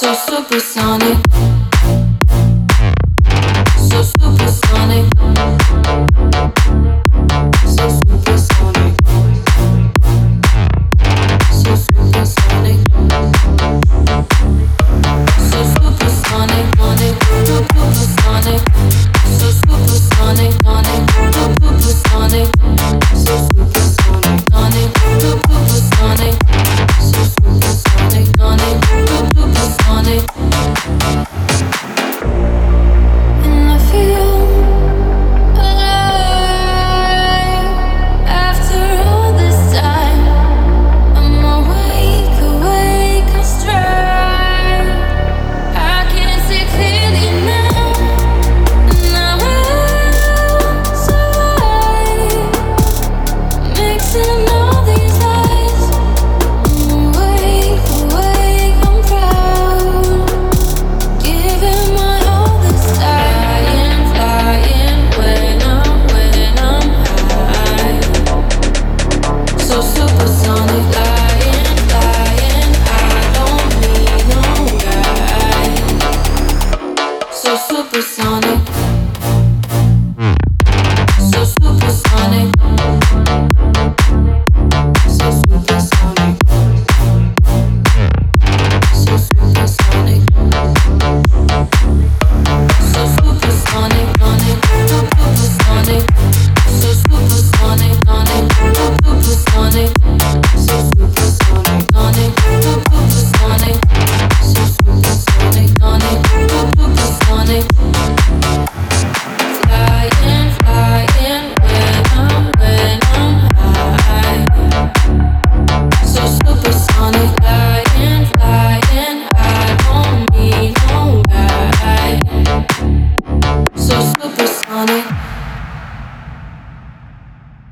supersonic, so supersonic, so supersonic, so supersonic, so supersonic, supersonic, so supersonic, supersonic, so supersonic, supersonic, so supersonic, supersonic. And I feel alive after all this time. I'm awake and stride. I can see clearly now, and I will survive. Mixing all these lies. I'm awake, I'm proud. Giving my all this time, flying when I'm high. So supersonic, flying, I don't need no guide. So supersonic.